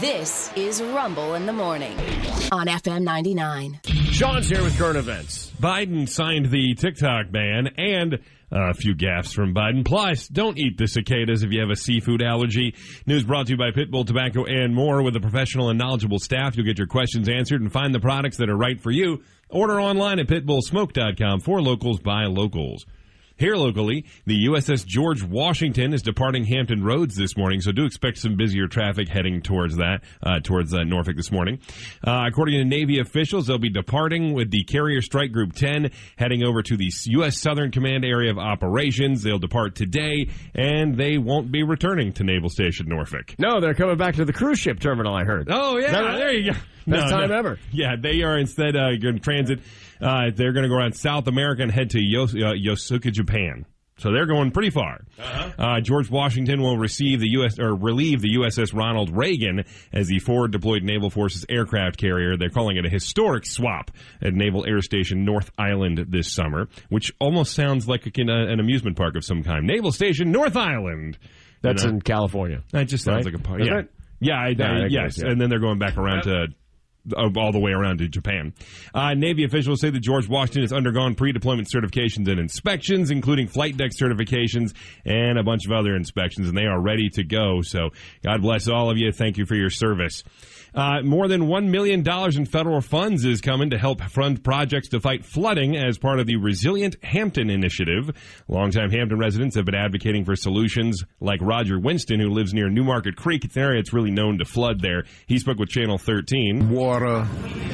This is Rumble in the Morning on FM 99. Sean's here with current events. Biden signed the TikTok ban and a few gaffes from Biden. Plus, don't eat the cicadas if you have a seafood allergy. News brought to you by Pitbull Tobacco and more. With a professional and knowledgeable staff, you'll get your questions answered and find the products that are right for you. Order online at pitbullsmoke.com for locals by locals. Here locally, the USS George Washington is departing Hampton Roads this morning, so do expect some busier traffic heading towards Norfolk this morning. According to Navy officials, they'll be departing with the Carrier Strike Group 10, heading over to the U.S. Southern Command Area of Operations. They'll depart today, and they won't be returning to Naval Station Norfolk. No, they're coming back to the cruise ship terminal, I heard. Oh, yeah, right? There you go. Best time ever. Yeah, they are instead going to transit. They're going to go around South America and head to Yokosuka, Japan. So they're going pretty far. George Washington will relieve the USS Ronald Reagan as the forward deployed Naval Forces aircraft carrier. They're calling it a historic swap at Naval Air Station North Island this summer, which almost sounds like an amusement park of some kind. Naval Station North Island. That's in California. That just sounds like a park. Yeah. Yes. And then they're going back around to all the way around to Japan. Navy officials say that George Washington has undergone pre-deployment certifications and inspections, including flight deck certifications and a bunch of other inspections, and they are ready to go. So God bless all of you. Thank you for your service. More than $1 million in federal funds is coming to help fund projects to fight flooding as part of the Resilient Hampton initiative. Longtime Hampton residents have been advocating for solutions like Roger Winston, who lives near Newmarket Creek. It's an area that's really known to flood there. He spoke with Channel 13. Water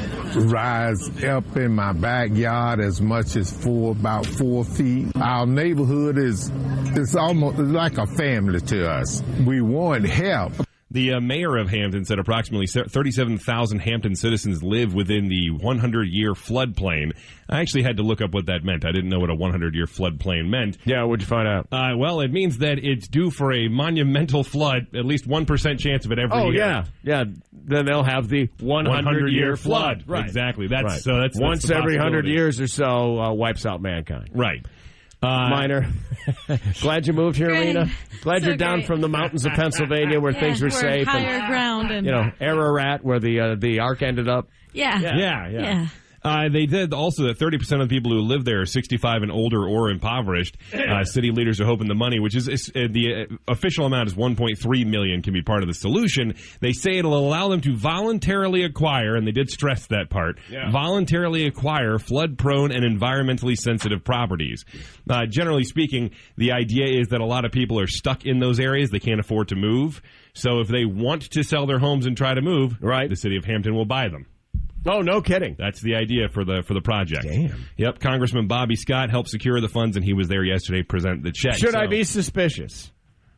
rise up in my backyard as much as about 4 feet. Our neighborhood is almost like a family to us. We want help. The mayor of Hampton said approximately 37,000 Hampton citizens live within the 100-year floodplain. I actually had to look up what that meant. I didn't know what a 100-year floodplain meant. Yeah, what'd you find out? Well, it means that it's due for a monumental flood, at least 1% chance of it every year. Oh, yeah. Then they'll have the 100-year flood. Right. Exactly. That's once every 100 years or so wipes out mankind. Right. Minor. Glad you moved here, Rena. Glad you're down from the mountains of Pennsylvania where things were safe. Higher ground. And Ararat, where the ark ended up. Yeah. They did also that 30% of the people who live there are 65 and older or impoverished. City leaders are hoping the money, which is the official amount is $1.3 million, can be part of the solution. They say it'll allow them to voluntarily acquire, and they did stress that part, voluntarily acquire flood-prone and environmentally sensitive properties. Generally speaking, the idea is that a lot of people are stuck in those areas. They can't afford to move. So if they want to sell their homes and try to move, the city of Hampton will buy them. Oh, no kidding. That's the idea for the project. Damn. Yep, Congressman Bobby Scott helped secure the funds, and he was there yesterday to present the check. Should I be suspicious?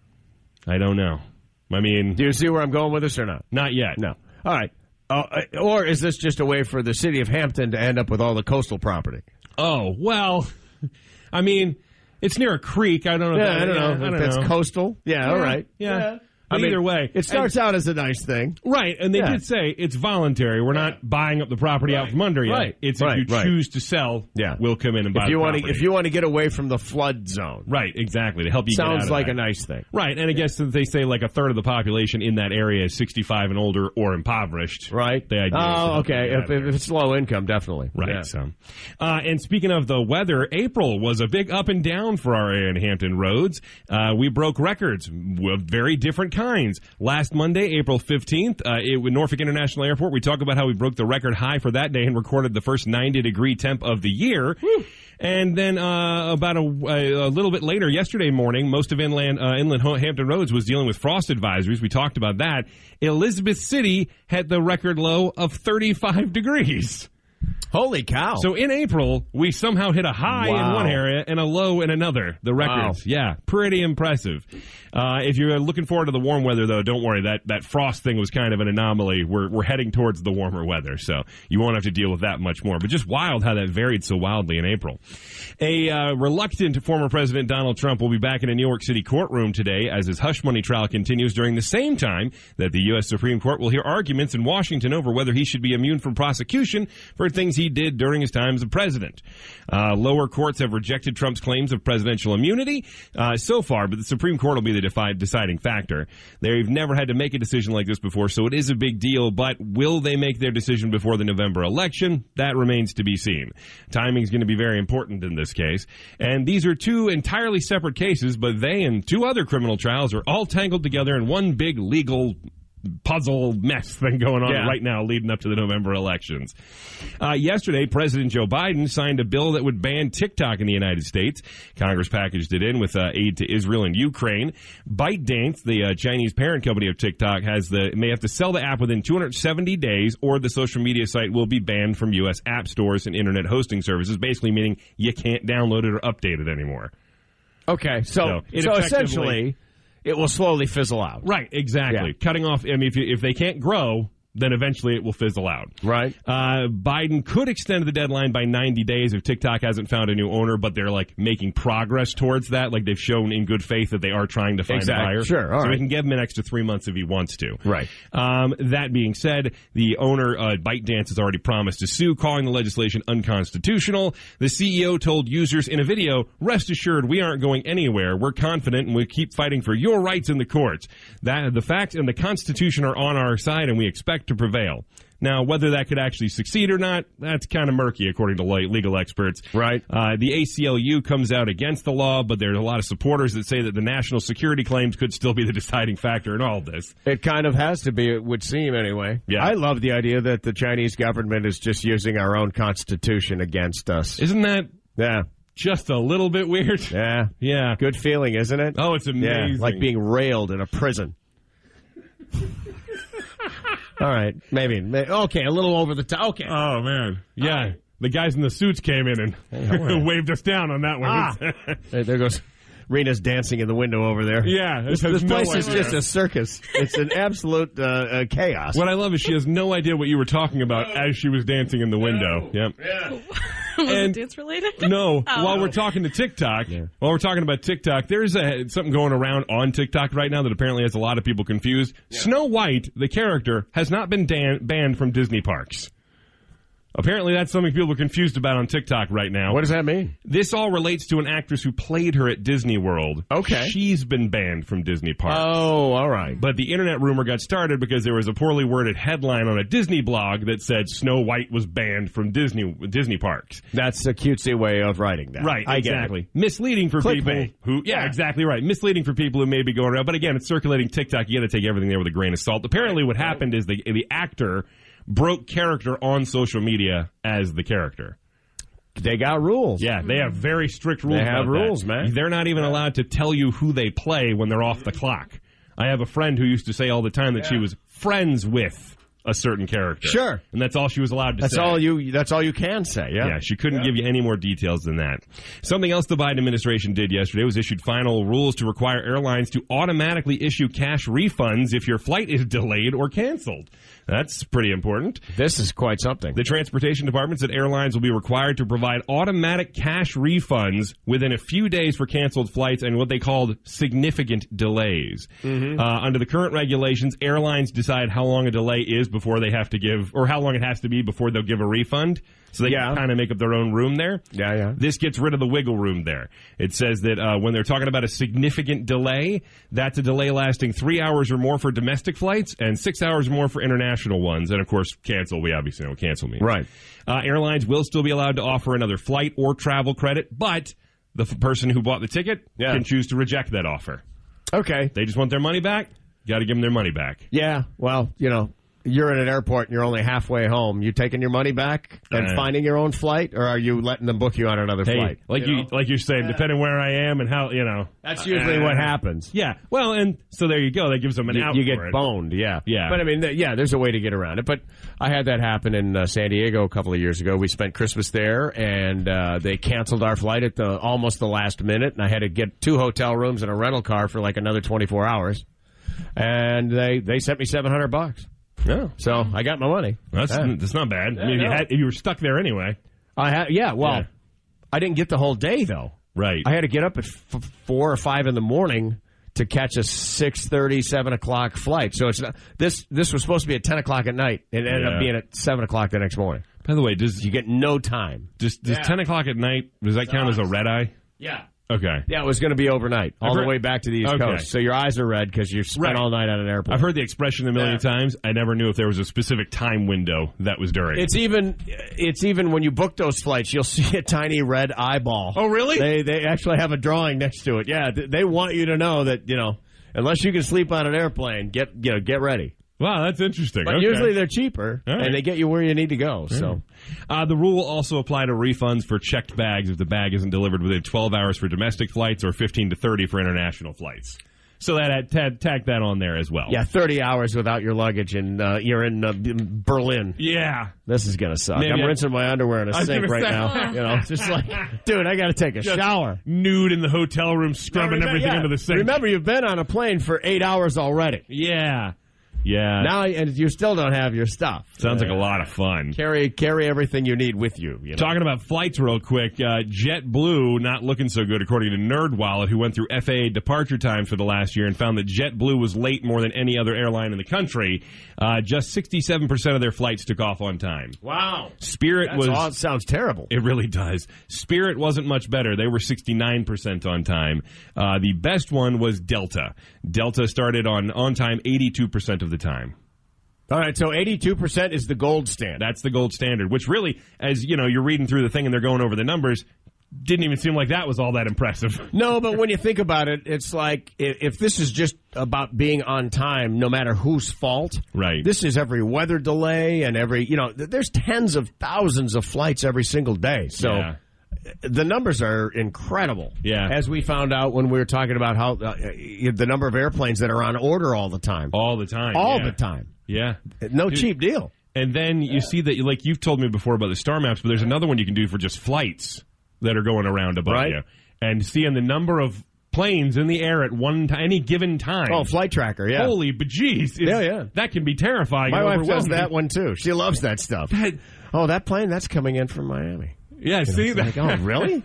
I don't know. I mean... Do you see where I'm going with this or not? Not yet. No. All right. Or is this just a way for the city of Hampton to end up with all the coastal property? Oh, well, I mean, it's near a creek. I don't know. I don't know. That's coastal. Yeah, all right. Yeah. Either way. It starts out as a nice thing. Right, and they did say it's voluntary. We're not buying up the property out from under you. Right. It's if you choose to sell, we'll come in and buy the property. If you want to get away from the flood zone. Right, exactly, to help you get out of Sounds like that. a nice thing. Right, and I guess since they say like a third of the population in that area is 65 and older or impoverished. Right. The idea is okay. If it's low income, definitely. Right, yeah. so. And speaking of the weather, April was a big up and down for our area in Hampton Roads. We broke records of very different kinds. Last Monday, April 15th, at Norfolk International Airport, we talk about how we broke the record high for that day and recorded the first 90-degree temp of the year. Woo. And then about a little bit later, yesterday morning, most of inland Hampton Roads was dealing with frost advisories. We talked about that. Elizabeth City had the record low of 35 degrees. Holy cow. So in April, we somehow hit a high in one area and a low in another, the records. Wow. Yeah, pretty impressive. If you're looking forward to the warm weather, though, don't worry. That frost thing was kind of an anomaly. We're heading towards the warmer weather, so you won't have to deal with that much more. But just wild how that varied so wildly in April. A reluctant former President Donald Trump will be back in a New York City courtroom today as his hush money trial continues during the same time that the U.S. Supreme Court will hear arguments in Washington over whether he should be immune from prosecution for things he he did during his time as a president. Lower courts have rejected Trump's claims of presidential immunity so far, but the Supreme Court will be the deciding factor. They've never had to make a decision like this before, so it is a big deal, but will they make their decision before the November election? That remains to be seen. Timing is going to be very important in this case, and these are two entirely separate cases, but they and two other criminal trials are all tangled together in one big legal puzzle mess thing going on right now leading up to the November elections. Yesterday, President Joe Biden signed a bill that would ban TikTok in the United States. Congress packaged it in with aid to Israel and Ukraine. ByteDance, the Chinese parent company of TikTok, may have to sell the app within 270 days, or the social media site will be banned from U.S. app stores and internet hosting services, basically meaning you can't download it or update it anymore. Okay, so essentially, it will slowly fizzle out. Right, exactly. Yeah. Cutting off, I mean, if they can't grow, then eventually it will fizzle out. Right. Biden could extend the deadline by 90 days if TikTok hasn't found a new owner, but they're like making progress towards that. Like they've shown in good faith that they are trying to find a buyer. Sure. All so right. we can give him an extra 3 months if he wants to. Right. That being said, the owner, ByteDance, has already promised to sue, calling the legislation unconstitutional. The CEO told users in a video, "Rest assured, we aren't going anywhere. We're confident and we keep fighting for your rights in the courts. That the facts and the Constitution are on our side, and we expect to prevail." Now, whether that could actually succeed or not, that's kind of murky, according to legal experts. Right. The ACLU comes out against the law, but there's a lot of supporters that say that the national security claims could still be the deciding factor in all of this. It kind of has to be, it would seem, anyway. Yeah. I love the idea that the Chinese government is just using our own Constitution against us. Isn't that just a little bit weird? Yeah. Yeah. Good feeling, isn't it? Oh, it's amazing. Yeah, like being railed in a prison. All right, maybe. Okay, a little over the top. Okay. Oh, man. Yeah. Right. The guys in the suits came in and waved us down on that one. There goes Rena's dancing in the window over there. Yeah. This place is just a circus. It's an absolute chaos. What I love is she has no idea what you were talking about as she was dancing in the window. Yep. Yeah. Was it dance related? No. While we're talking to TikTok, while we're talking about TikTok, there's something going around on TikTok right now that apparently has a lot of people confused. Yeah. Snow White, the character, has not been banned from Disney parks. Apparently, that's something people are confused about on TikTok right now. What does that mean? This all relates to an actress who played her at Disney World. Okay. She's been banned from Disney parks. Oh, all right. But the internet rumor got started because there was a poorly worded headline on a Disney blog that said Snow White was banned from Disney parks. That's a cutesy way of writing that. Right, exactly. Misleading for people who... Yeah, exactly right. Misleading for people who may be going around. But again, it's circulating TikTok. You got to take everything there with a grain of salt. Apparently what happened is the actor broke character on social media as the character. They got rules. Yeah, they have very strict rules. They have rules, man. They're not even allowed to tell you who they play when they're off the clock. I have a friend who used to say all the time that she was friends with a certain character. Sure. And that's all she was allowed to say. That's all you can say, yeah. Yeah, she couldn't give you any more details than that. Something else the Biden administration did yesterday was issued final rules to require airlines to automatically issue cash refunds if your flight is delayed or canceled. That's pretty important. This is quite something. The transportation departments at airlines will be required to provide automatic cash refunds within a few days for canceled flights and what they called significant delays. Mm-hmm. Under the current regulations, airlines decide how long a delay is before they have to give, or how long it has to be before they'll give a refund. So they can kind of make up their own room there. Yeah. This gets rid of the wiggle room there. It says that when they're talking about a significant delay, that's a delay lasting 3 hours or more for domestic flights and 6 hours or more for international ones. And, of course, cancel. We obviously know what cancel means. Right. Airlines will still be allowed to offer another flight or travel credit, but the person who bought the ticket can choose to reject that offer. Okay. They just want their money back. Got to give them their money back. Yeah. Well, you're in an airport and you're only halfway home. You taking your money back and finding your own flight, or are you letting them book you on another flight? Like you're saying, depending where I am and how, That's usually what happens. Yeah. Well, and so there you go. That gives them an out. You get for it. boned, yeah. Yeah. But I mean, there's a way to get around it. But I had that happen in San Diego a couple of years ago. We spent Christmas there, and they canceled our flight at almost the last minute, and I had to get 2 hotel rooms and a rental car for like another 24 hours. And they sent me $700. Yeah. So I got my money. That's not bad. I mean, you were stuck there anyway. I didn't get the whole day, though. Right. I had to get up at 4 or 5 in the morning to catch a 6:30, 7 o'clock flight. So it's not, this was supposed to be at 10 o'clock at night. It ended up being at 7 o'clock the next morning. By the way, does You get no time. does 10 o'clock at night, does that count as a red eye? Yeah. Okay. Yeah, it was going to be overnight, all the way back to the East Okay. Coast. So your eyes are red because you spent Right. all night on an airplane. I've heard the expression a million times. I never knew if there was a specific time window that was during. It's even when you book those flights, you'll see a tiny red eyeball. Oh, really? They actually have a drawing next to it. Yeah, they want you to know that, unless you can sleep on an airplane, get ready. Wow, that's interesting. But Okay. usually they're cheaper, All right. and they get you where you need to go. So The rule will also apply to refunds for checked bags if the bag isn't delivered within 12 hours for domestic flights or 15 to 30 for international flights. So tag that on there as well. yeah, 30 hours without your luggage, and you're in Berlin. Yeah. This is gonna suck. Maybe I'm rinsing my underwear in a was sink gonna right say- now. Just like, dude, I got to take a shower. Nude in the hotel room, scrubbing everything into the sink. Remember, you've been on a plane for 8 hours already. Yeah. Yeah. Now, and you still don't have your stuff. Sounds like a lot of fun. Carry everything you need with you. Talking about flights real quick, JetBlue not looking so good according to NerdWallet, who went through FAA departure times for the last year and found that JetBlue was late more than any other airline in the country. Just 67% of their flights took off on time. Wow. Spirit sounds terrible. It really does. Spirit wasn't much better. They were 69% on time. The best one was Delta. Delta started on time 82% of the time. All right, so 82% is the gold standard. That's the gold standard, which really, as you're reading through the thing and they're going over the numbers, didn't even seem like that was all that impressive. No, but when you think about it, it's like if this is just about being on time, no matter whose fault. Right. This is every weather delay and there's tens of thousands of flights every single day. So Yeah. the numbers are incredible. Yeah. As we found out when we were talking about how the number of airplanes that are on order all the time. All the time. All yeah. the time. Yeah. No cheap deal. And then you see that, like you've told me before about the star maps, but there's another one you can do for just flights that are going around above Right. you. And seeing the number of planes in the air at any given time. Oh, flight tracker, yeah. Holy bejeez. Yeah. That can be terrifying. My and wife does overwhelming. that one too. She loves that stuff. That plane, that's coming in from Miami. Yeah, see It's that? like, oh, really?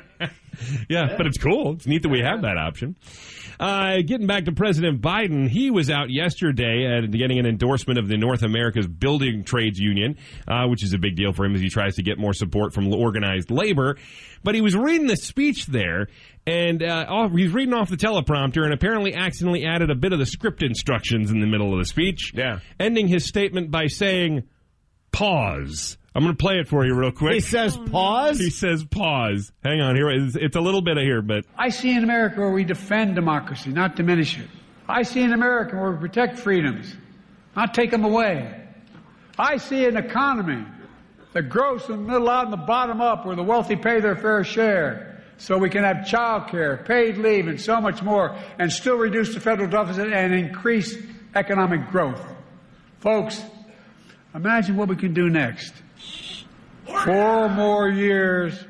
Yeah, but it's cool. It's neat that we have that option. Getting back to President Biden, he was out yesterday at getting an endorsement of the North America's Building Trades Union, which is a big deal for him as he tries to get more support from organized labor. But he was reading the speech there, and he's reading off the teleprompter and apparently accidentally added a bit of the script instructions in the middle of the speech, ending his statement by saying, pause. I'm going to play it for you real quick. He says pause? He says pause. Hang on, here. It's a little bit of here, but... I see an America where we defend democracy, not diminish it. I see an America where we protect freedoms, not take them away. I see an economy that grows from the middle out and the bottom up, where the wealthy pay their fair share, so we can have child care, paid leave, and so much more, and still reduce the federal deficit and increase economic growth. Folks, imagine what we can do next. 4 more years.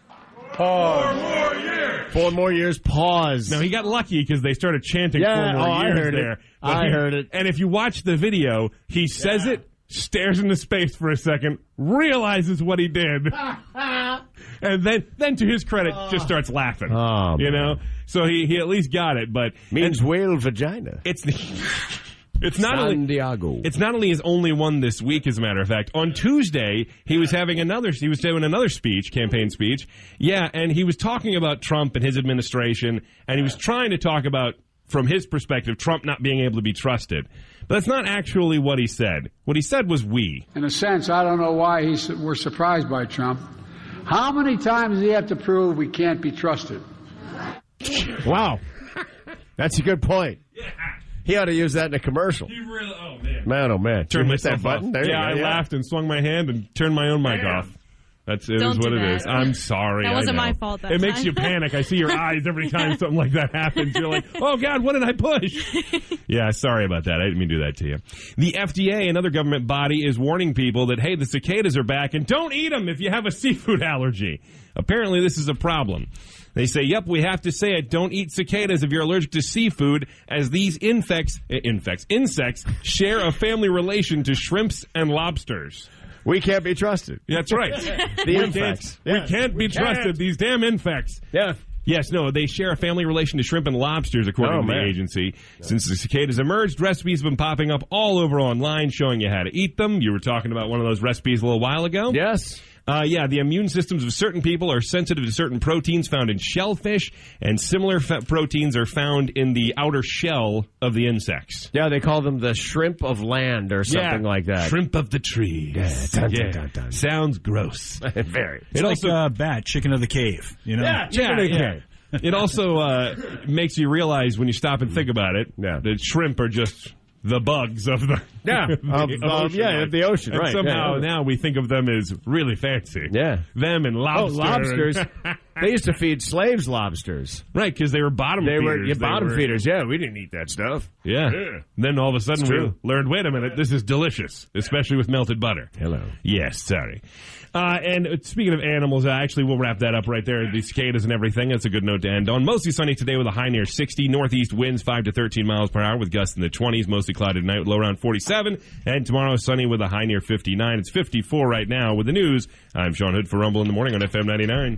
Pause. 4 more years. Pause. No, he got lucky because they started chanting 4 more I years heard there. it. I heard it. And if you watch the video, he says it, stares into space for a second, realizes what he did, and then to his credit, just starts laughing. Oh, you man. know? So he at least got it, but... Means whale vagina. It's not San only Diego. It's not only his only one this week, as a matter of fact. On Tuesday, he was doing another speech, campaign speech. Yeah, and he was talking about Trump and his administration, and he was trying to talk about, from his perspective, Trump not being able to be trusted. But that's not actually what he said. What he said was we. In a sense, I don't know why we're surprised by Trump. How many times does he have to prove we can't be trusted? Wow. That's a good point. Yeah. He ought to use that in a commercial. He really, oh, man. Man, oh, man. Turn Did you hit myself that button? off. There you I go. laughed and swung my hand and turned my own mic off. It is Don't what do it that. is. I'm sorry. That wasn't I know. my fault that It makes time. you panic. I see your eyes every time something like that happens. You're like, oh, God, what did I push? Yeah, sorry about that. I didn't mean to do that to you. The FDA, another government body, is warning people that, hey, the cicadas are back, and don't eat them if you have a seafood allergy. Apparently, this is a problem. They say, yep, we have to say it. Don't eat cicadas if you're allergic to seafood, as these insects share a family relation to shrimps and lobsters. We can't be trusted. That's right. The infects. We can't be trusted. These damn infects. Yeah. Yes, no, they share a family relation to shrimp and lobsters, according to the agency. Since the cicadas emerged, recipes have been popping up all over online showing you how to eat them. You were talking about one of those recipes a little while ago. Yes. The immune systems of certain people are sensitive to certain proteins found in shellfish, and similar proteins are found in the outer shell of the insects. Yeah, they call them the shrimp of land or something like that. Shrimp of the trees. Dun, dun, dun, dun. Sounds gross. Very. It's like bat, chicken of the cave. You know? Chicken of the cave. It also makes you realize when you stop and think about it that shrimp are just the bugs of the the ocean. And right. somehow now we think of them as really fancy. Yeah. Them and lobsters. Oh, lobsters. They used to feed slaves lobsters. Right, because they were bottom feeders. Bottom feeders. Yeah, we didn't eat that stuff. Yeah. Then all of a sudden we learned, wait a minute, this is delicious, especially with melted butter. Hello. Yes, sorry. And speaking of animals, actually, we'll wrap that up right there. The cicadas and everything. That's a good note to end on. Mostly sunny today with a high near 60. Northeast winds 5 to 13 miles per hour with gusts in the 20s. Mostly cloudy tonight with low around 47. And tomorrow sunny with a high near 59. It's 54 right now. With the news, I'm Sean Hood for Rumble in the Morning on FM 99.